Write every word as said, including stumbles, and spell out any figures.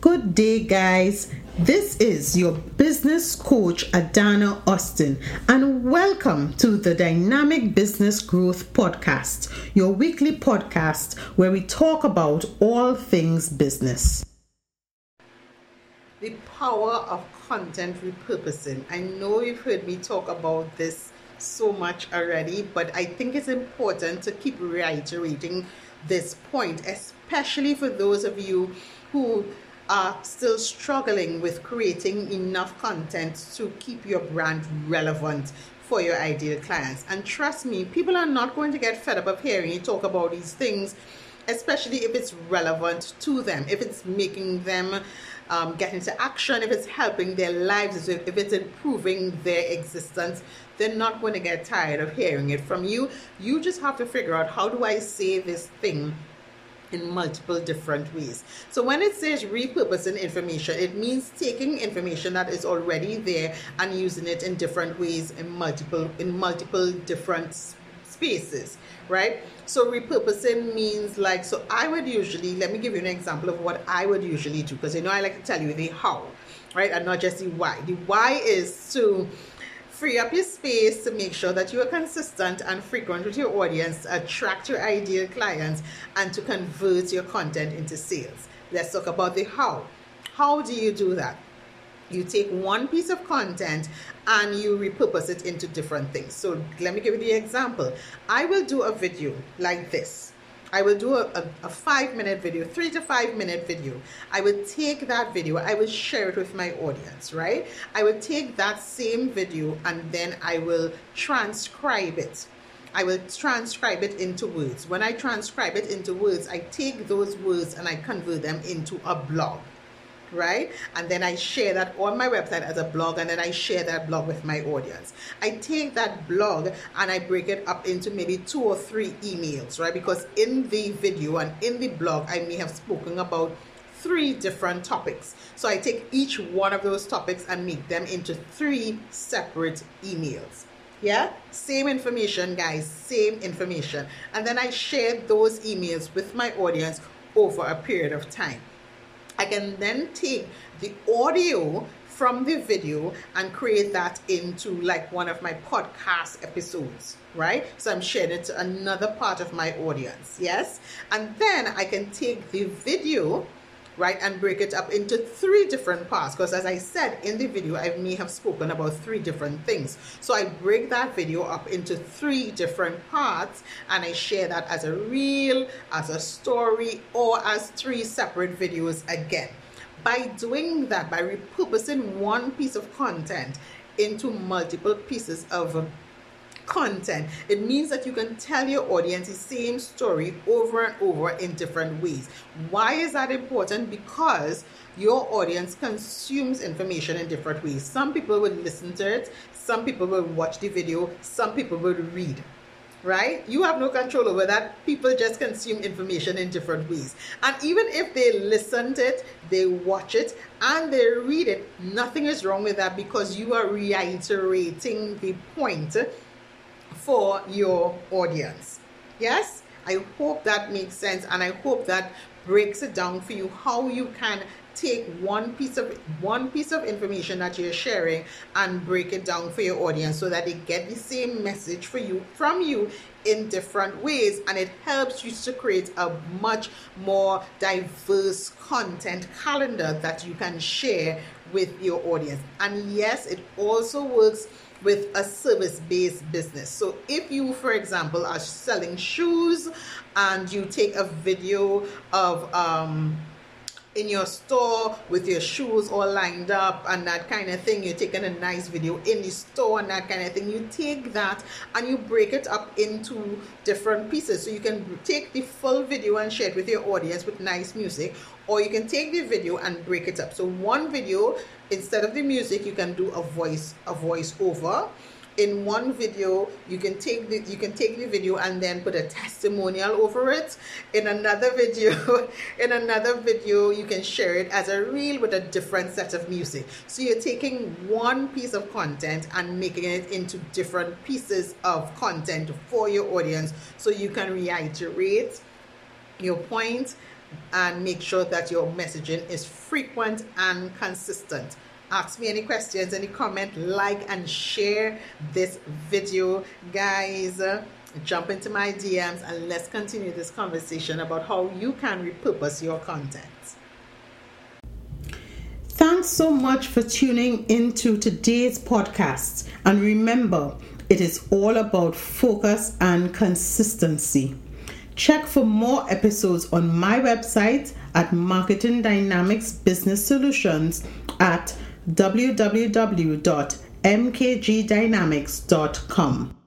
Good day, guys. This is your business coach, Adana Austin, and welcome to the Dynamic Business Growth Podcast, your weekly podcast where we talk about all things business. The power of content repurposing. I know you've heard me talk about this so much already, but I think it's important to keep reiterating this point, especially for those of you who are still struggling with creating enough content to keep your brand relevant for your ideal clients. And trust me, people are not going to get fed up of hearing you talk about these things, especially if it's relevant to them, if it's making them um, get into action, if it's helping their lives, if it's improving their existence. They're not going to get tired of hearing it from you. You just have to figure out, how do I say this thing in multiple different ways? So when it says repurposing information, it means taking information that is already there and using it in different ways in multiple in multiple different spaces, right? So repurposing means, like, so I would usually, let me give you an example of what I would usually do, because you know I like to tell you the how, right, and not just the why. The why is to free up your space to make sure that you are consistent and frequent with your audience, to attract your ideal clients, and to convert your content into sales. Let's talk about the how. How do you do that? You take one piece of content and you repurpose it into different things. So let me give you the example. I will do a video like this. I will do a, a, a five minute video, three to five minute video. I will take that video, I will share it with my audience, right? I will take that same video and then I will transcribe it. I will transcribe it into words. When I transcribe it into words, I take those words and I convert them into a blog, right? And then I share that on my website as a blog, and then I share that blog with my audience. I take that blog and I break it up into maybe two or three emails, right? Because in the video and in the blog, I may have spoken about three different topics. So I take each one of those topics and make them into three separate emails. Yeah, same information, guys, same information. And then I share those emails with my audience over a period of time. I can then take the audio from the video and create that into like one of my podcast episodes, right? So I'm sharing it to another part of my audience, yes? And then I can take the video, right, and break it up into three different parts, because as I said in the video, I may have spoken about three different things. So I break that video up into three different parts and I share that as a reel, as a story, or as three separate videos again. By doing that, by repurposing one piece of content into multiple pieces of content, it means that you can tell your audience the same story over and over in different ways. Why is that important? Because your audience consumes information in different ways. Some people will listen to it, some people will watch the video, some people will read, right? You have no control over that. People just consume information in different ways. And even if they listen to it, they watch it, and they read it, nothing is wrong with that, because you are reiterating the point for your audience. Yes, I hope that makes sense, and I hope that breaks it down for you, how you can take one piece of one piece of information that you're sharing and break it down for your audience so that they get the same message for you from you in different ways, and it helps you to create a much more diverse content calendar that you can share with your audience. And yes, it also works with a service-based business. So if you, for example, are selling shoes and you take a video of um in your store with your shoes all lined up and that kind of thing, you're taking a nice video in the store and that kind of thing, you take that and you break it up into different pieces. So you can take the full video and share it with your audience with nice music, or you can take the video and break it up. So one video, instead of the music, you can do a voice a voice over. In one video, you can take the you can take the video and then put a testimonial over it. In another video, in another video, you can share it as a reel with a different set of music. So you're taking one piece of content and making it into different pieces of content for your audience, so you can reiterate your point and make sure that your messaging is frequent and consistent. Ask me any questions, any comment, like and share this video, guys. Jump into my D Ms and let's continue this conversation about how you can repurpose your content. Thanks so much for tuning into today's podcast. And remember, it is all about focus and consistency. Check for more episodes on my website at Marketing Dynamics Business Solutions at w w w dot m k g dynamics dot com.